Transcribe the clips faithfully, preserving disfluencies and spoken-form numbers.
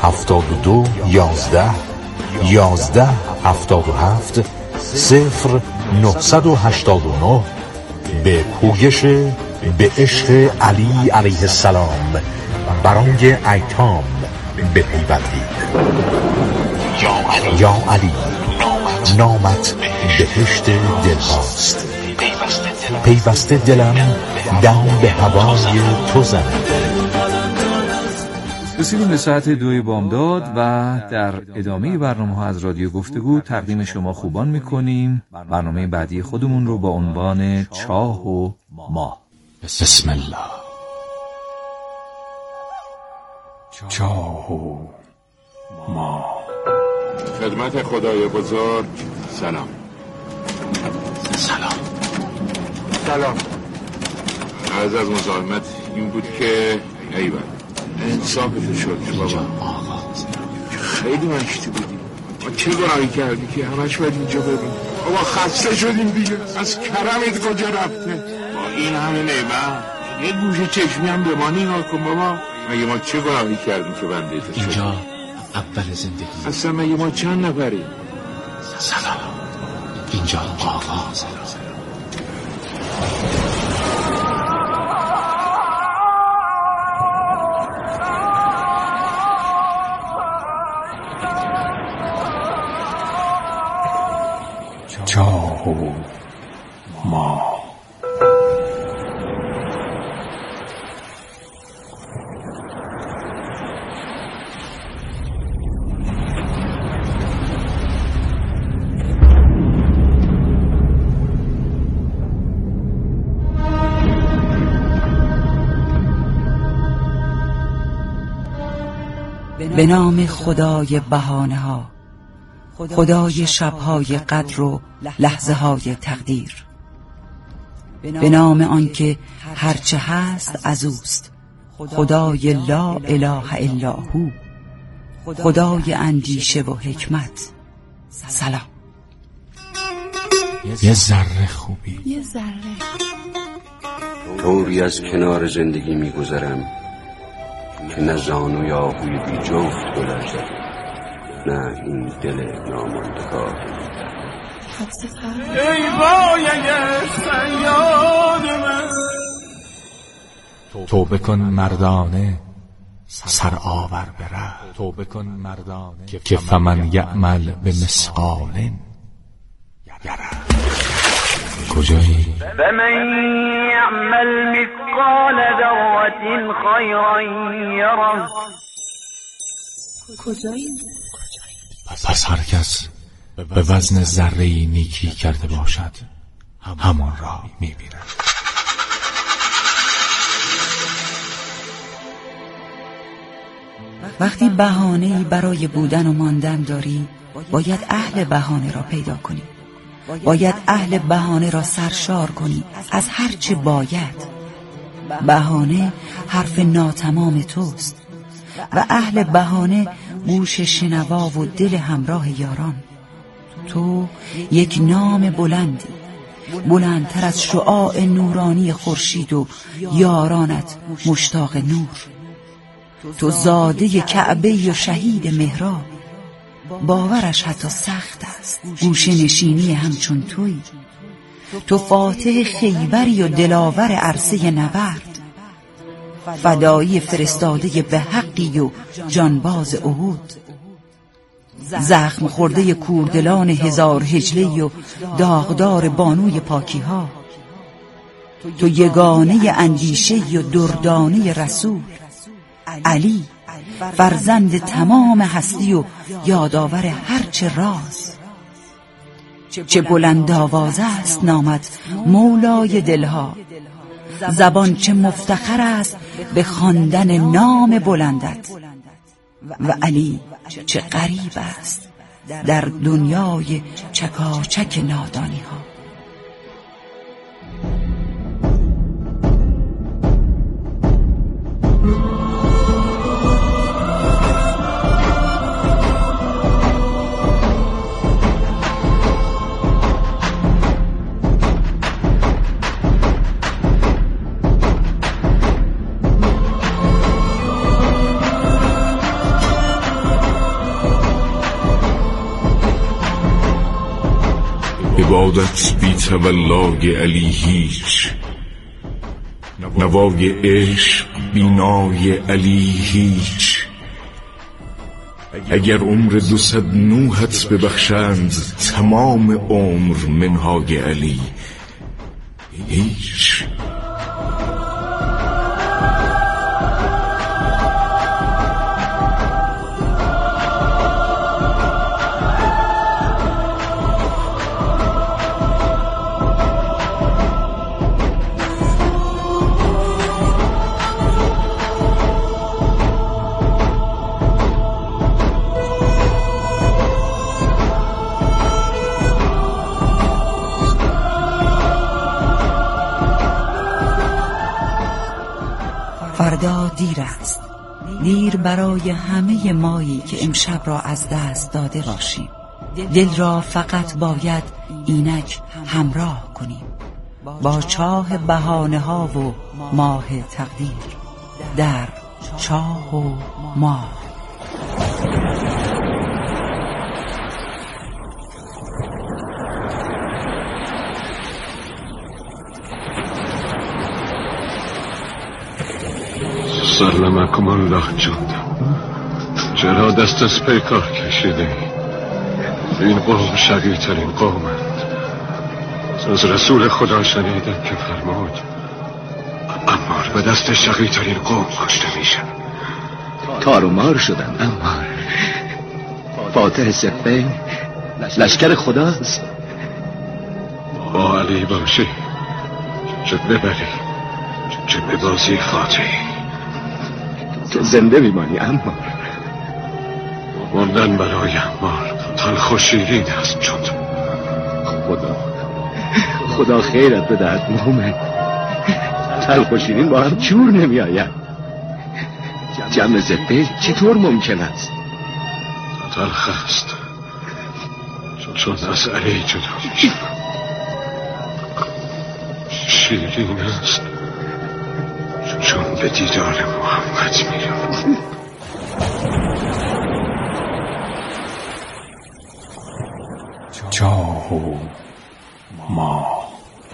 هفتاد و دو یازده یازده هفتاد و هفت صفر نهصد و هشتاد و نه به پویش به عشق علی علیه السلام برای ایتام بپیوندید. یا علی نامت بهشت دل هاست، پیوسته دلم دم به هوای تو زند. رسیدیم به ساعت دوی بامداد و در ادامه برنامه ها از رادیو گفتگو تقدیم شما خوبان میکنیم برنامه بعدی خودمون رو با عنوان چاه و ماه. بسم الله. چاه و ماه. خدمت خدای بزرگ سلام. سلام. سلام. عرض از مزاحمت این بود که ایوان انصافت شد بابا، خیلی منشتی بودی. ما چه گناهی کردی که همش باید اینجا بریم؟ بابا خسته شدیم دیگه، از کرمت کجا رفته؟ با این همه نعمت یه گوشه چشمی هم به ما نگاه کن بابا. مگه ما چه گناهی کردیم که بنده تو شد؟ اینجا اول زندگی اصلا مگه ما چند نفریم؟ سلام. اینجا آغاز. چاه و ماه. به نام خدای بهانه ها، خدای شبهای قدر و لحظه های تقدیر، به نام آنکه هرچه هست از اوست، خدای لا اله الا هو، خدای اندیشه و حکمت. سلام. یه ذره خوبی، یه ذره طوری از کنار زندگی میگذرم که نه زانو یا آهوی بی جفت بلرزد، نه این دل ناماندگار. ای بایه سیاد من، توبه کن مردانه سر آور بره، توبه کن مردانه که فمن یعمل به مثقال یره. کجایی؟ فمن یعمل مثقال ذرة خیرا یره. کجایی؟ پس هر کس به وزن ذره‌ای نیکی کرده باشد همان را می‌بیند. وقتی بهانه‌ای برای بودن و ماندن داری، باید اهل بهانه را پیدا کنی. باید اهل بهانه را سرشار کنی از هر چه باید. بهانه حرف ناتمام توست و اهل بهانه گوش شنوا و دل همراه یاران. تو یک نام بلندی، بلندتر از شعاع نورانی خورشید و یارانت مشتاق نور. تو زاده کعبه و شهید محراب، باورش حتی سخت است. گوشه نشینی همچون تویی. تو فاتح خیبری و دلاور عرصه نبرد، فدایی فرستاده به حقی و جانباز احد، زخم خورده کوردلان هزار هجله و داغدار بانوی پاکی ها. تو یگانه اندیشه و دردانه رسول، علی فرزند تمام هستی و یادآور هرچه راز. چه بلند آواز است نامت مولای دلها، زبان چه مفتخر است به خواندن نام بلندت. و علی چه غریب است در دنیای چکاچک نادانی ها. عبادت بی تولای علی هیچ، نوای عشق بینای علی هیچ. اگر عمر دوصد نوحت ببخشند، تمام عمر منهای علی هیچ. فردا دیر است، دیر برای همه مایی که امشب را از دست داده باشیم. دل را فقط باید اینک همراه کنیم با چاه بهانه ها و ماه تقدیر در چاه و ماه. سلمکم الله جندم، چرا دست از پیکار کشیده ای؟ این قوم شقی ترین قومند. از رسول خدا شنیدم که فرمود عمار به دست شقی ترین قوم کشته میشه. تار و مار شدن عمار. فاتح صفین لشکر خداست. با علی باشی چه ببری چه ببازی فاتحی. تو زنده میمانی عمار. مردن برای عمار تلخ و شیرین است. چون خدا خدا خیرت بدهد مومن. تلخ و شیرین با هم جور نمی آید. جمع زبیل چطور ممکن است؟ تلخ است چون از علی جدا میشه. شیرین است چون به دیدار محمد میرم. چاه و ماه.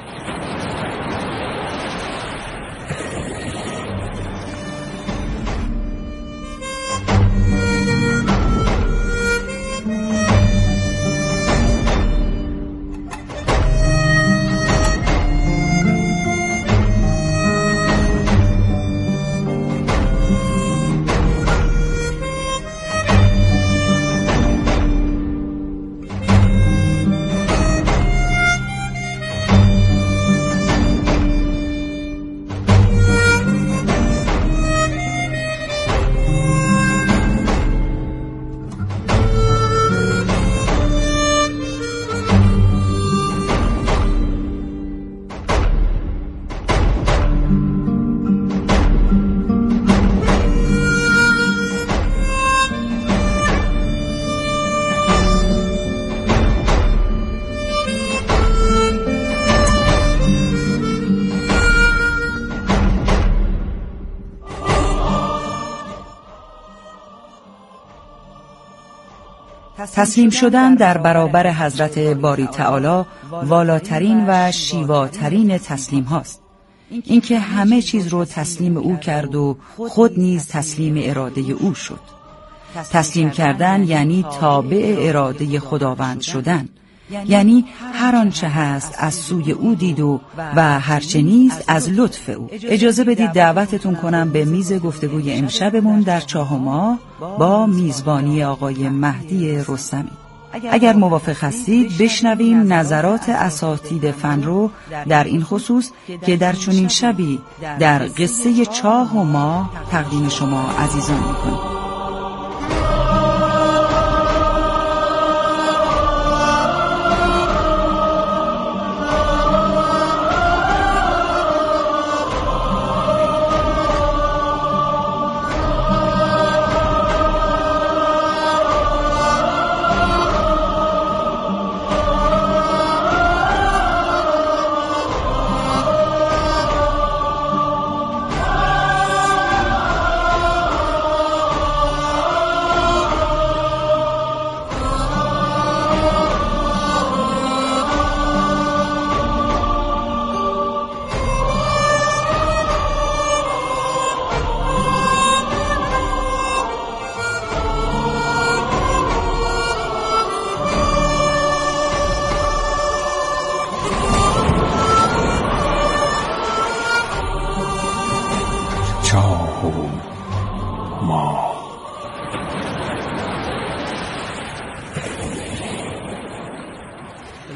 تسلیم شدن در برابر حضرت باری تعالی والاترین و شیواترین تسلیم هاست. اینکه همه چیز رو تسلیم او کرد و خود نیز تسلیم اراده او شد. تسلیم کردن یعنی تابع اراده خداوند شدن، یعنی هر آنچه هست از سوی او دید و و هرچه نیست از لطف او. اجازه بدید دعوتتون کنم به میز گفتگوی امشبمون در چاه و ماه با میزبانی آقای مهدی رستمی. اگر موافق هستید بشنویم نظرات اساتید فن رو در این خصوص که در چنین شبی در قصه چاه و ماه تقدیم شما عزیزان می‌کنیم.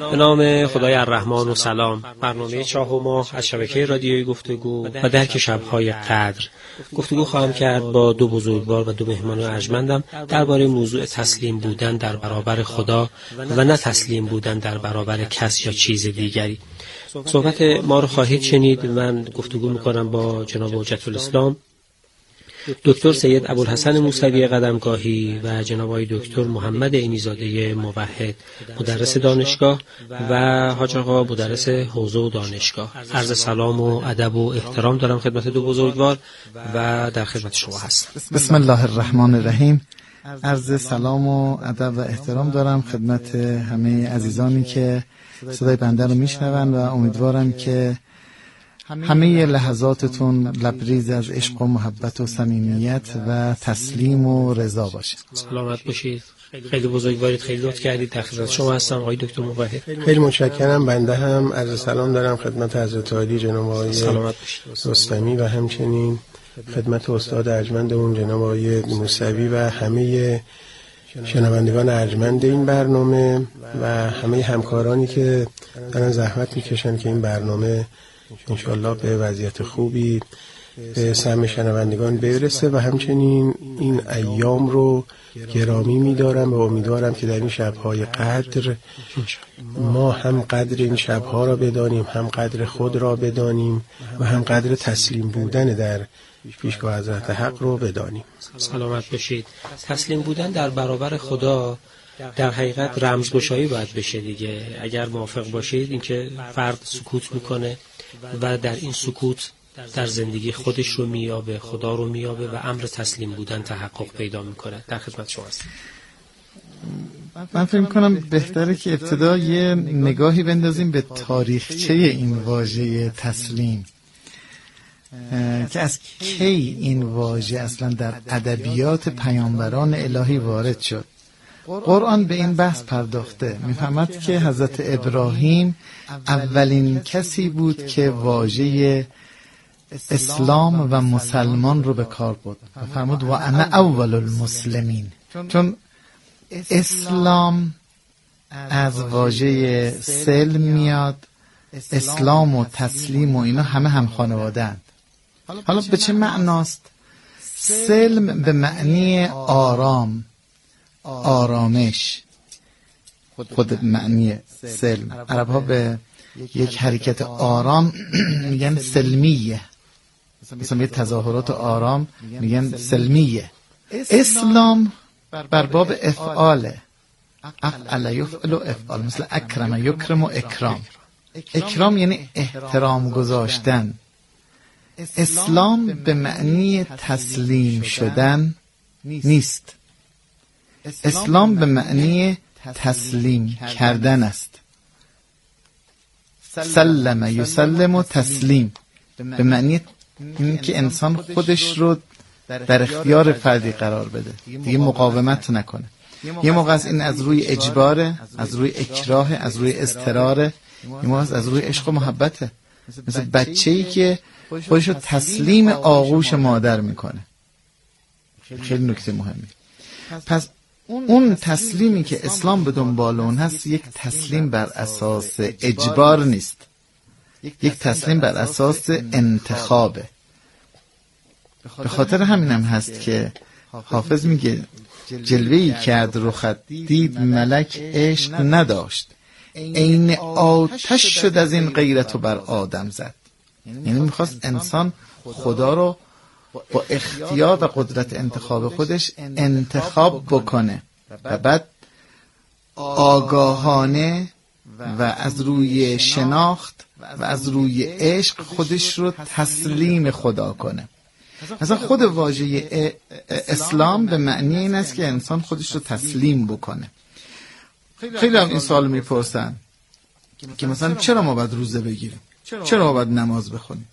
به نام خدای الرحمن و سلام. برنامه چاه و ماه از شبکه رادیویی گفتگو و درک شب‌های قدر گفتگو خواهم کرد با دو بزرگوار و دو مهمان ارجمندم درباره موضوع تسلیم بودن در برابر خدا و نه تسلیم بودن در برابر کس یا چیز دیگری. صحبت ما رو خواهید شنید. من گفتگو میکنم با جناب حجت الاسلام دکتر سید ابوالحسن موسوی قدمگاهی و جناب آقای دکتر محمد عینی‌زاده موحد مدرس دانشگاه و حاج آقا مدرس حوزه و دانشگاه. عرض سلام و ادب و احترام دارم خدمت دو بزرگوار و در خدمت شما هستم. بسم الله الرحمن الرحیم. عرض سلام و ادب و احترام دارم خدمت همه عزیزانی که صدای بنده رو میشنون و امیدوارم که همه لحظاتتون لبریز از عشق و محبت و صمیمیت و تسلیم و رضا باشه. سلامت باشید. خیلی بزرگوارید، خیلی لطف کردید. در خدمت شما هستم آقای دکتر موحد. خیلی متشکرم. بنده هم عرض سلام دارم خدمت حضرت عالی جناب آقای رستمی و همچنین خدمت استاد ارجمندمون جناب آقای موسوی و همه شنوندگان ارجمند این برنامه و همه همکارانی که دارن زحمت میکشن که این برنامه انشالله به وضعیت خوبی به سهم شنوندگان برسه و همچنین این ایام رو گرامی می‌دارم و امیدوارم که در این شب‌های قدر ما هم قدر این شب‌ها را بدانیم، هم قدر خود را بدانیم و هم قدر تسلیم بودن در پیشگاه حضرت حق رو بدانیم. سلامت باشید. تسلیم بودن در برابر خدا در حقیقت رمزگشایی باید بشه دیگه. اگر موافق باشید اینکه فرد سکوت میکنه و در این سکوت در زندگی خودش رو میابه، خدا رو میابه و امر تسلیم بودن تحقق پیدا میکنه. در خدمت شما هستم. من فکر میکنم بهتره که ابتدا یه نگاهی بندازیم به تاریخچه این واژه تسلیم که از کی این واژه اصلا در ادبیات پیامبران الهی وارد شد. قرآن به این بحث پرداخته. میفهمد که حضرت ابراهیم اولین کسی بود که واژه اسلام و مسلمان رو به کار برد. فرمود و انا اول المسلمین، چون اسلام از واژه سلم میاد. اسلام و تسلیم و اینا همه هم خانواده‌اند. حالا به چه معناست؟ سلم به معنی آرام، آرامش، خود معنی سلم. عرب ها به یک حرکت آرام میگن سلمیه، مثلا یه تظاهرات آرام میگن سلمیه. اسلام بر باب افعاله، افعل یفعل و افعال، مثل اکرم یکرم و اکرام. اکرام یعنی احترام گذاشتن. اسلام به معنی تسلیم شدن نیست. اسلام به معنی تسلیم کردن است. سلم یسلم و تسلیم به معنی این که انسان خودش رو در اختیار فردی قرار بده، دیگه مقاومت نکنه. یه موقع از این از روی اجباره، از روی اکراه، از روی اضطراره، یه موقع از روی عشق و محبته. مثل بچه‌ای که خودش رو تسلیم آغوش مادر میکنه. خیلی نکته مهمی. پس اون تسلیمی که اسلام به دنبال اون هست یک تسلیم بر اساس اجبار نیست، یک تسلیم بر اساس انتخابه. به خاطر همینم هست که حافظ میگه جلوه‌ای کرد رخت دید ملک عشق نداشت، عین آتش شد از این غیرت و بر آدم زد. یعنی میخواست انسان خدا رو با اختیار و قدرت انتخاب خودش انتخاب بکنه و بعد آگاهانه و از روی شناخت و از روی عشق خودش رو تسلیم خدا کنه. مثلا خود واژه اسلام به معنی این است که انسان خودش رو تسلیم بکنه. خیلی هم این سوال میپرسن که مثلا چرا ما باید روزه بگیریم؟ چرا ما باید نماز بخونیم؟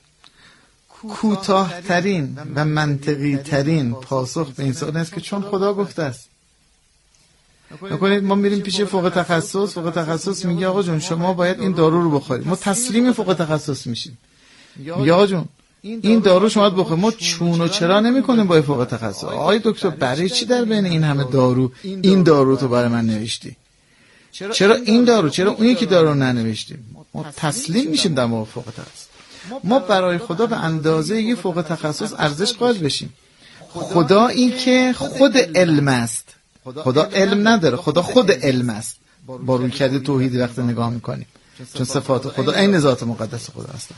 کوتاه ترین و منطقی ترین پاسخ به این سوال است که چون خدا گفته است. نکنید ما میریم پیش فوق تخصص، فوق تخصص میگه آقا جون شما باید این دارو رو بخورید، ما تسلیم فوق تخصص میشیم. میگه آقا جون این دارو شما باید بخورید، ما چون و چرا نمیکنیم با فوق تخصص. آقای دکتر برای چی در بین این همه دارو این دارو تو برای من نوشتی؟ چرا این دارو، چرا اون یکی دارو ننوشتیم؟ ما تسلیم میشیم در مورد فوق تخصص. ما برای خدا به اندازه یه فوق تخصص ارزش قائل بشیم. خدا این که خود علم است. خدا علم نداره، خدا خود علم است. با رویکرد توحیدی وقتی نگاه میکنیم، چون صفات خدا عین ذات مقدس خدا هستن.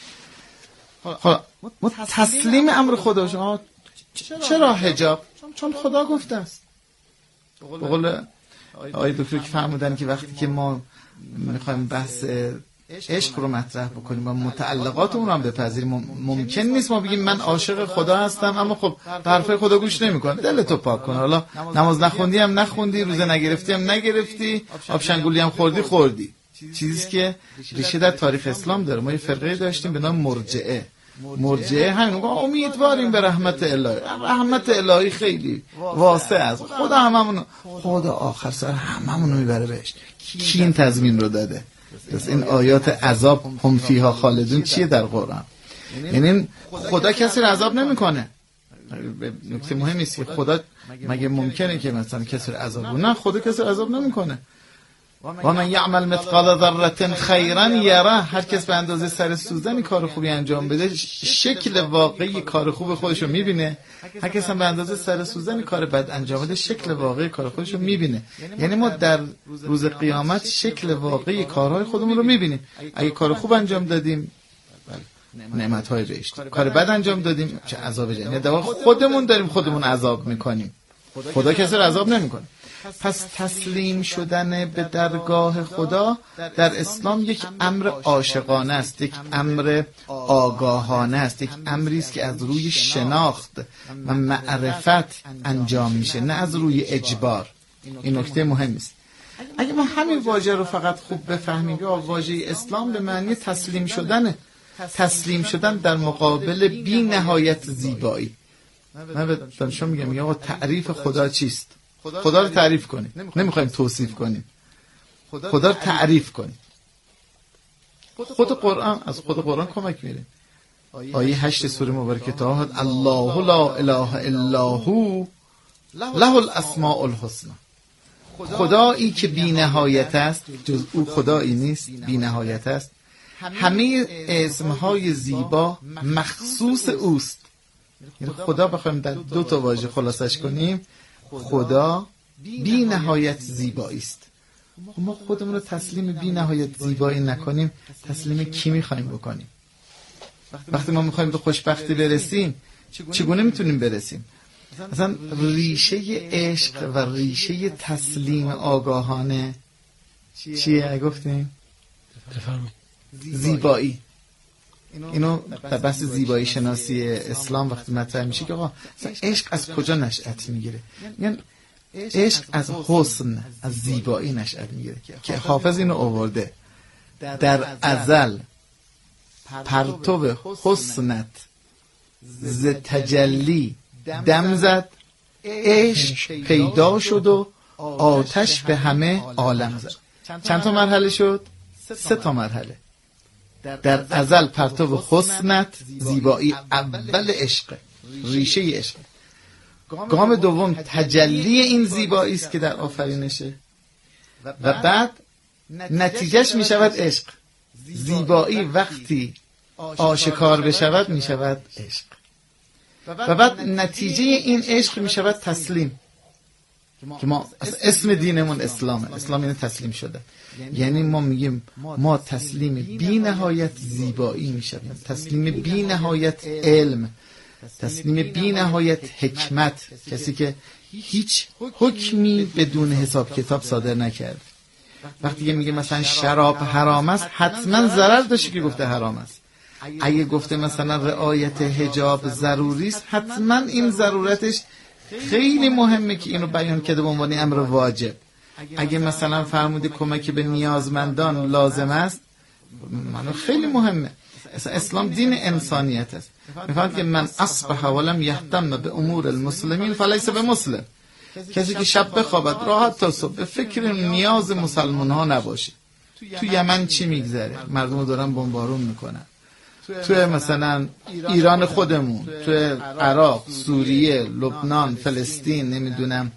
حالا ما تسلیم امر خدا شما. چرا حجاب؟ چون خدا گفته است. به قول آقای دکتر که فرمودن که وقتی که ما میخوایم بحث عشق رو مطرح بکنیم و متعلقات اون رو هم بپذیریم، ممکن نیست ما بگیم من عاشق خدا هستم اما خب حرفای خدا گوش نمی‌کنم. دلتو پاک کن. حالا نماز نخوندی هم نخوندی، روزه نگرفتی هم نگرفتی، آب شنگولی هم خوردی خوردی. چیزی که ریشه در تاریخ اسلام داره. ما یه فرقه داشتیم به نام مرجئه. مرجئه همین امیدواریم به رحمت الهی. رحمت الهی خیلی واسع است. خدا هممون، خدا آخر سر هممون رو میبره بهش. کی این تضمین رو داده؟ پس این آیات عذاب هم فیها خالدون چیه در قرآن؟ یعنی خدا کسی رو عذاب نمیکنه. نکته مهمی است که خدا مگه ممکنه که مثلا کسی رو عذاب کنه؟ نه، خدا کسی رو عذاب نمیکنه. و من یعمل مثقال ذره خیرا یره. هر کس به اندازه سر سوزنی کار خوبی انجام بده شکل واقعی کار خوب خودش رو میبینه. هر کس هم به اندازه سر سوزنی کار بد انجام بده شکل واقعی کار خودش رو میبینه. یعنی ما در روز قیامت شکل واقعی کارهای خودمون رو میبینیم. اگه کار خوب انجام دادیم نعمت‌های بهشتی، کار بد انجام دادیم چه عذاب جهنم. در واقع خودمون داریم خودمون عذاب میکنیم. خدا کسی رو عذاب نمیکنه. پس تسلیم شدن به درگاه خدا در اسلام یک امر عاشقانه است، یک امر آگاهانه است، یک امری است که از روی شناخت و معرفت انجام میشه، نه از روی اجبار. این نکته مهمی است. اگه ما همین واژه رو فقط خوب بفهمیم، یا واژه اسلام به معنی تسلیم شدن، تسلیم شدن در مقابل بی نهایت زیبایی. من به دانشجو میگم میگم آقا تعریف خدا چیست؟ خدا رو تعریف کنیم، نمیخوایم توصیف کنیم. خدا رو تعریف کنیم. خود قرآن، از خود قرآن کمک میره. آیه هشت سوره مبارکه تا الله لا اله الا هو له الاسماء الحسنى. خدایی که بی نهایت است، جز او خدایی نیست، بی نهایت است. همه اسمهای زیبا مخصوص اوست. یعنی خدا بخوایم در دو تا واژه خلاصش کنیم، خدا بی نهایت زیبایی است. ما خودمون رو تسلیم بی نهایت زیبایی نکنیم، تسلیم کی میخوایم بکنیم؟ وقتی ما میخوایم به خوشبختی برسیم چگونه میتونیم برسیم؟ مثلا ریشه عشق و ریشه تسلیم آگاهانه چیه گفتیم؟ زیبایی. اینو در بحث زیبایی شناسی اسلام وقتی مطرح میشه که آقا عشق از کجا نشأت میگیره؟ یعنی عشق از حسن، از زیبایی نشأت میگیره که حافظ اینو آورده. در ازل پرتو حسنت ز تجلی دم زد، عشق پیدا شد و آتش به همه عالم زد. چند تا مرحله شد؟ سه تا مرحله. در ازل پرتو حسنت، زیبایی اول عشق، ریشه عشق. گام دوم تجلی این زیبایی است که در آفرینشه و بعد نتیجهش می شود عشق. زیبایی وقتی آشکار بشود می شود عشق و بعد نتیجه این عشق می شود تسلیم، که ما اسم دینمون اسلامه. اسلام یعنی تسلیم شده. یعنی ما میگیم ما تسلیم بی نهایت زیبایی میشیم، تسلیم بی نهایت علم، تسلیم بی نهایت حکمت، کسی که هیچ حکمی بدون حساب کتاب صادر نکرد. وقتی که میگه مثلا شراب حرام است، حتما ضرر داشته که گفته حرام است. اگه گفته مثلا رعایت حجاب ضروری است، حتما این ضرورتش خیلی مهمه که اینو بیان کرده به عنوان امر واجب. اگه مثلا فرموده کمک به نیازمندان لازم است، منو خیلی مهمه. اسلام دین انسانیت است. میفهمد که من اصبح ولم یهتم به امور المسلمین فلیس به مسلم. کسی که شب بخوابد راحت تا صبح به فکر نیاز مسلمان ها نباشه. تو یمن چی میگذره؟ مردم دارن بمبارون میکنن. تو مثلا ایران خودمون، تو عراق، سوریه، لبنان، فلسطین، نمیدونم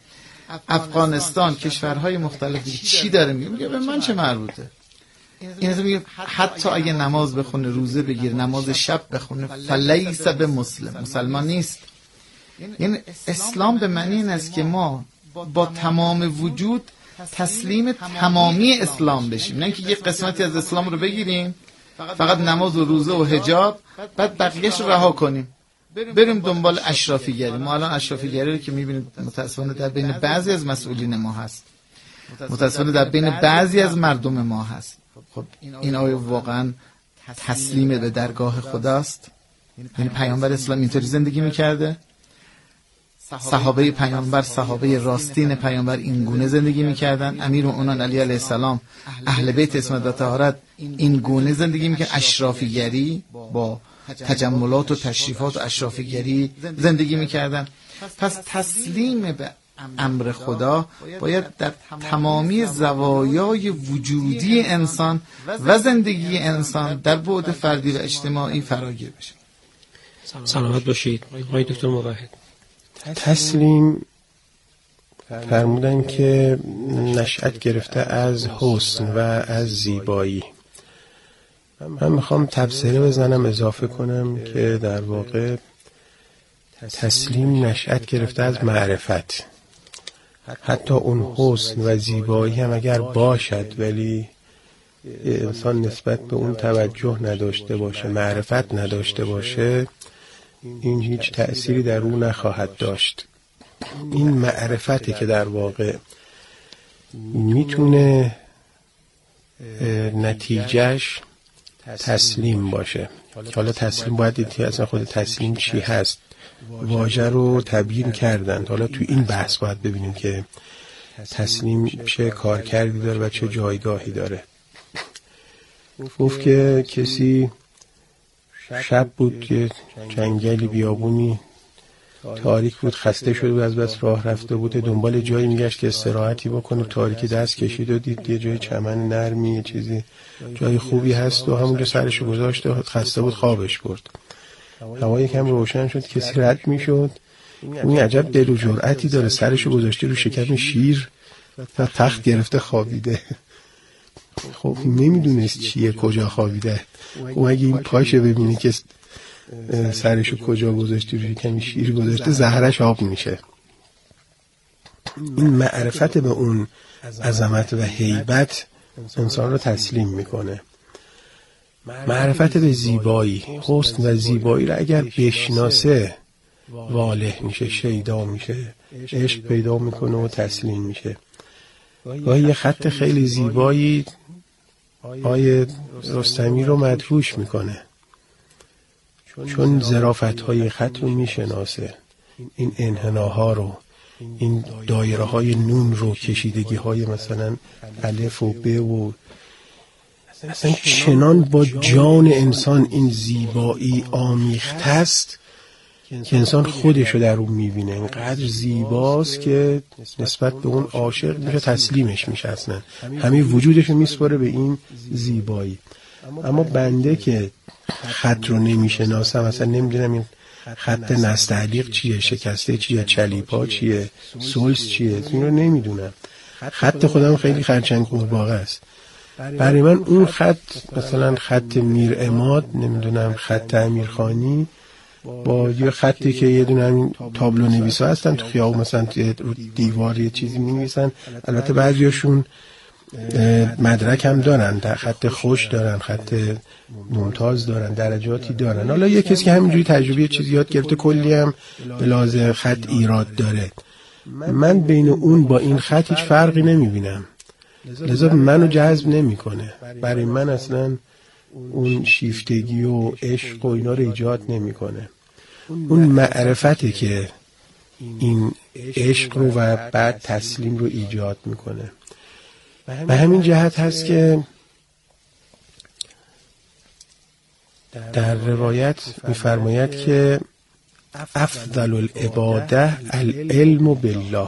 افغانستان، کشورهای مختلفی چی داره میگه؟ میگه به من چه مربوطه؟ این میگه حتی اگه نماز بخونه، روزه بگیر، نماز شب بخونه، فلیس به مسلم، مسلمان نیست. یعنی اسلام به معنی این است که ما با تمام وجود تسلیم تمامی اسلام بشیم، نه اینکه یه قسمتی از اسلام رو بگیریم فقط نماز و روزه و حجاب، بعد بقیه‌اش رو رها کنیم بریم دنبال اشرافی گری. ما الان اشرافی گری رو که می‌بینید متأسفانه در بین بعضی از مسئولین ما هست، متأسفانه در بین بعضی از مردم ما هست. خب این آیه واقعا تسلیم به درگاه خداست؟ یعنی پیامبر اسلام اینطوری زندگی می‌کرده؟ صحابه پیامبر، صحابه راستین پیامبر این گونه زندگی می‌کردن؟ امیرالمومنین علی علیه السلام، اهل بیت عصمت و طهارت این گونه زندگی می‌کردن؟ اشرافیگری با تجملات و تشریفات و اشرافیگری زندگی می‌کردن؟ پس تسلیم به امر خدا باید در تمامی زوایای وجودی انسان و زندگی انسان در بعد فردی و اجتماعی فراگیر بشه. سلامت باشید آقای دکتر موحد. تسلیم فرمودن که نشأت گرفته از حسن و از زیبایی. من میخوام تبصره بزنم، اضافه کنم که در واقع تسلیم نشأت گرفته از معرفت. حتی اون حسن و زیبایی هم اگر باشد ولی انسان نسبت به اون توجه نداشته باشه، معرفت نداشته باشه، این هیچ تأثیری در او نخواهد داشت. این معرفتی که در واقع میتونه نتیجهش تسلیم باشه. حالا تسلیم باید دیدی اصلا خود تسلیم چی هست. واژه رو تبیین کردند. حالا تو این بحث باید ببینیم که تسلیم چه کارکردی داره و چه جایگاهی داره. گفت که کسی شب بود که جنگلی بیابونی تاریک بود، خسته شده بود، از بس راه رفته بود، دنبال جایی میگشت که استراحتی بکنه. تاریکی دست کشید و دید یه جای چمن نرمی، یه چیزی جای خوبی هست و همونجا سرشو گذاشت و خسته بود، خوابش برد. هوا یکم روشن شد، کسی رد میشد، این عجب دل و جرأتی داره، سرشو گذاشته رو شکم شیر و تخت گرفته خوابیده. خب نمیدونست چیه، کجا خوابیده. خب اگه این پاشه ببینه که سرشو کجا گذاشته رو شکم شیر گذاشته، زهرش آب میشه. این معرفت به اون عظمت و هیبت انسان رو تسلیم میکنه. معرفت به زیبایی، حسن و زیبایی رو اگر بشناسه واله میشه، شیدا میشه، عشق پیدا میکنه و تسلیم میشه. گاهی یه خط خیلی زیبایی آیه رستمی رو مدهوش میکنه، چون ظرافت‌های خط رو میشناسه، این انحناها رو، این دایره های نون رو، کشیدگی های مثلا الف و ب و اصلا چنان با جان انسان این زیبایی آمیخته است که انسان خودشو در اون میبینه. اینقدر زیباست که نسبت به اون عاشق میشه، تسلیمش میشه، اصلا همه وجودشو میسپاره به این زیبایی. اما بنده که خط رو نمیشناسم، مثلا نمیدونم این خط نستعلیق چیه، شکسته چیه، چلیپا چیه، سلس چیه، این رو نمیدونم. خط خودم خیلی خرچنگ قورباغه است. برای من اون خط، مثلا خط میر عماد، نمیدونم خط امیرخانی، با یه خطی که یه دونه همین تابلو نویسا هستن تو خیابون، مثلا رو دیوار یه چیزی می‌نویسن. البته بعضیاشون مدرک هم دارن، در خط خوش دارن، خط ممتاز دارن، درجاتی دارن. حالا یه کسی که همینجوری تجربه چیزی یاد گرفته، کلی هم به لحاظ خط ایراد داره. من بین اون با این خط هیچ فرقی نمیبینم، لذا منو جذب نمیکنه. برای من اصلا اون شیفتگی و عشق و اینا رو ایجاد نمیکنه. اون معرفته که این عشق رو و بعد تسلیم رو ایجاد میکنه. و همین جهت هست که در روایت میفرماید که افضل العباده العلم بالله،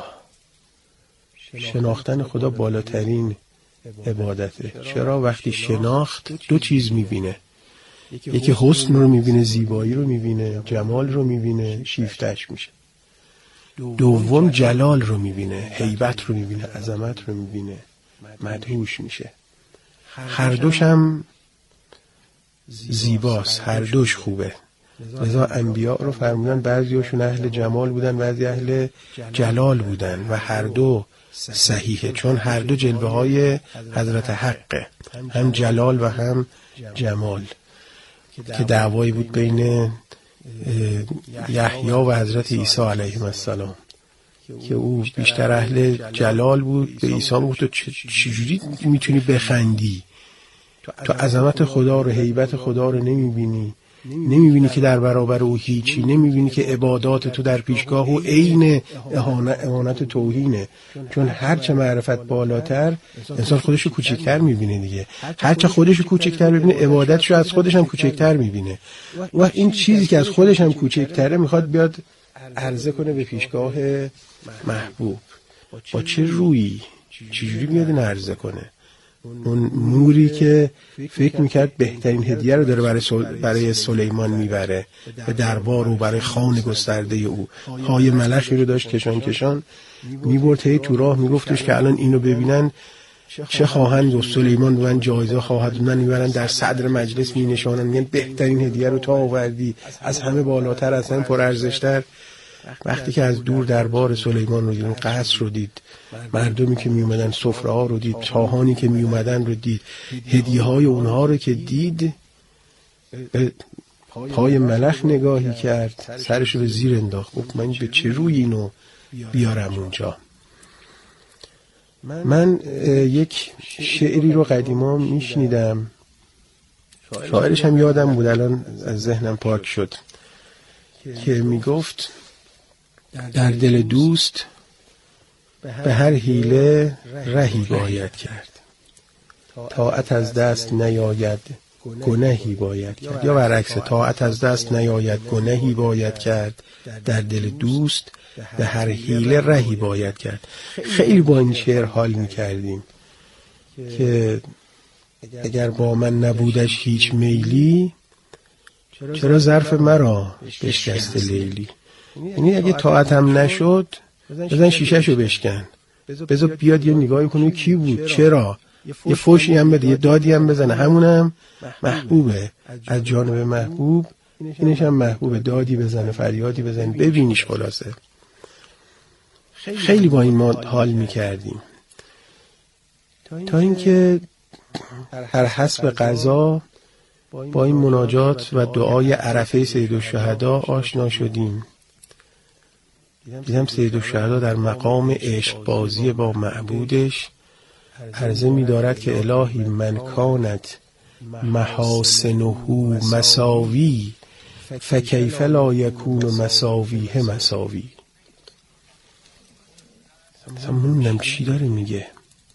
شناختن خدا بالاترین عبادته. چرا؟ وقتی شناخت دو چیز میبینه، یکی حسن رو میبینه، زیبایی رو میبینه، جمال رو میبینه، شیفتش میشه. دوم جلال رو میبینه، هیبت رو میبینه، عظمت رو میبینه، مدهوش میشه. هر دوش هم زیباست، هر دوش خوبه. لذا انبیاء رو فرمودن بعضیاشون اهل جمال بودن، بعضی اهل جلال بودن و هر دو صحیحه، چون هر دو جلوه های حضرت حقه، هم جلال و هم جمال، که دعوایی بود بین یحیی و حضرت عیسی علیه السلام که او بیشتر اهل جلال بود. به عیسی گفت تو چجوری میتونی بخندی؟ تو عظمت خدا رو، هیبت خدا رو نمیبینی؟ نمیبینی که در برابر او هیچی؟ نمیبینی که عبادات تو در پیشگاه او عین اهانت توهینه؟ چون هرچه معرفت بالاتر انسان خودشو کوچکتر میبینه دیگه، هرچه خودشو کوچکتر ببینه عبادتشو از خودش هم کوچکتر میبینه و این چیزی که از خودش هم کوچکتره میخواد بیاد عرضه کنه به پیشگاه محبوب. با چه رویی؟ چجوری بیاد این عرضه کنه؟ اون موری که فکر میکرد بهترین هدیه رو داره برای, سل... برای سلیمان میبره به دربار و برای خان گسترده او، پای ملخی رو داشت کشان کشان میبرد هی تو راه، میگفتش که الان اینو ببینن چه خواهند گفت، سلیمان به من جایزه خواهد، من میبرن در صدر مجلس مینشانن، میگن بهترین هدیه رو تا آوردی، از همه بالاتر، از همه پرارزشتر. وقتی که از دور دربار سلیمان رو دید، اون قصر رو دید، مردمی که می اومدن، سفره ها رو دید، شاهانی که می اومدن رو دید، هدیه های اونها رو که دید، به پای ملخ نگاهی کرد، سرش رو به زیر انداخت، گفت من به چه روی اینو بیارم اونجا؟ من یک شعری رو قدیما میشنیدم، شاعرش هم یادم بود، الان از ذهنم پاک شد، که میگفت در دل دوست به هر حیله رهی باید کرد، طاعت از دست نیاید گنهی باید کرد، یا برعکس، طاعت از دست نیاید گنهی باید کرد، در دل دوست به هر حیله رهی باید کرد. خیلی با این شعر حال میکردیم که اگر با من نبودش هیچ میلی، چرا ظرف مرا بشکست لیلی؟ یعنی اگه طاعتم نشد، بزن شیشه‌شو بشکن، بذار بیاد یه نگاهی کنه کی بود، چرا، یه فوشی هم بده، یه دادی هم بزنه، همونم محبوبه از جانب محبوب، اینش هم محبوبه، دادی بزنه، فریادی بزنه، ببینیش. خلاصه خیلی با این ما حال میکردیم تا اینکه هر حسب قضا با این مناجات و دعای عرفه سیدالشهدا آشنا شدیم. دیدم سیدالشهدا در مقام عشق بازی با معبودش عرضه می دارد که الهی من کانت محاسنه مساوی فکیف لا یکون مساویه مساوی. نمیدونم چی داره میگه.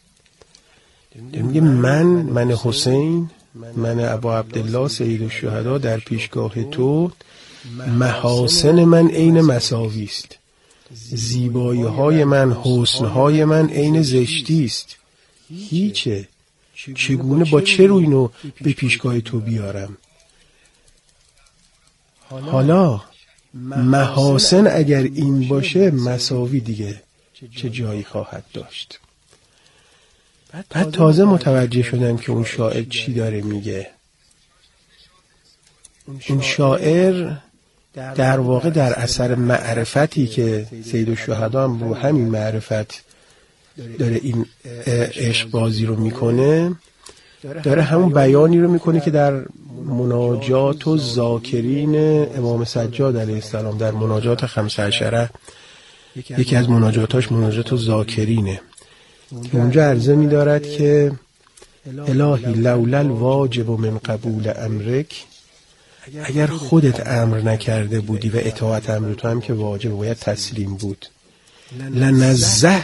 میگه من من حسین، من ابا عبدالله سیدالشهدا در پیشگاه تو، محاسن من عین مساوی است، زیبایی های من، حسن های من عین زشتی است. هیچه، چگونه با چه روی اینو به پیشگاه تو بیارم؟ حالا محاسن اگر این باشه، مساوی دیگه چه جایی خواهد داشت؟ بعد تازه متوجه شدم که اون شاعر چی داره میگه. اون شاعر در واقع در اثر معرفتی که سیدالشهدا هم رو همین معرفت داره این عشق بازی رو میکنه، داره همون بیانی رو میکنه که در مناجات و ذاکرین امام سجاد علیه السلام، در مناجات خمسه عشره، یکی از مناجاتاش مناجات و ذاکرینه، که اونجا عرضه می‌دارد که الهی لولا الواجب من قبول امرک، اگر خودت امر نکرده بودی و اطاعت امر تو هم که واجب باید تسلیم بود، لنزهت